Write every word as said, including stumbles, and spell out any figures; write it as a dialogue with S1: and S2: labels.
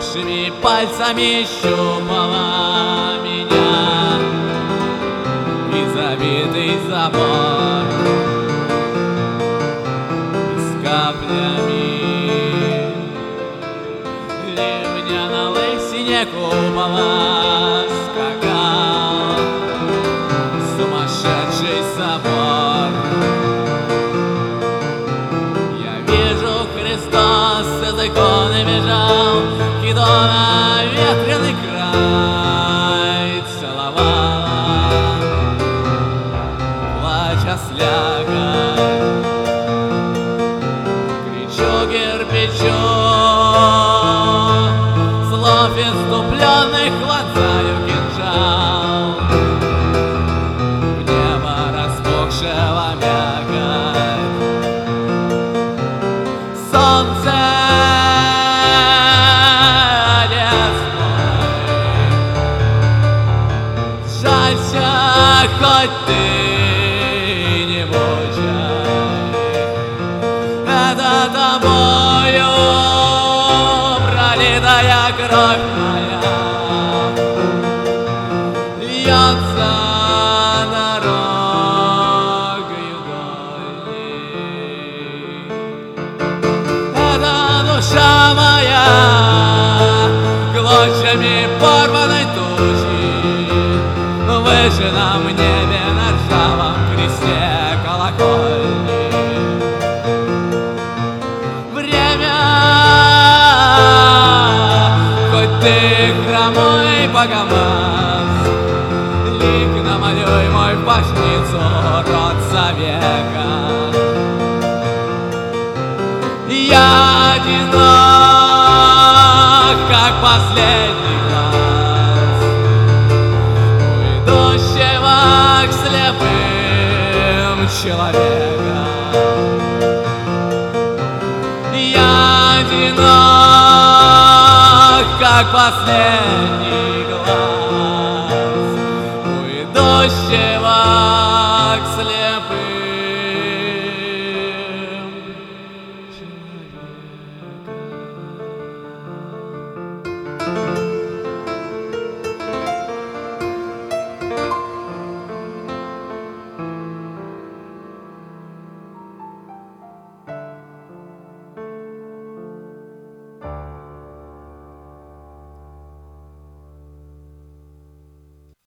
S1: Дрогнувшими пальцами щупала меня и забитый забор и с каплями ливня на лысине купола скакал сумасшедший собор. Я вижу, Христос из иконы бежал, Кидона ветреный край целовала, плача слякоть. Кричу кирпичу, слов иступленных вонзаю кинжал в небо распухшего мякоть. Солнце, отец мой, жалься, хоть ты не мучай. Это тобою пролитая кровь моя льется дорогою дальней. Это душа моя клочьями порванной тучи, выше на небе на ржавом кресте колокольни. Время, хоть ты хромой богомаз, лик намалюй мой в башницу род века. Я одинок, как последний глаз, у идущего к слепым человека. Я одинок, как последний глаз, у идущего к слепым человека.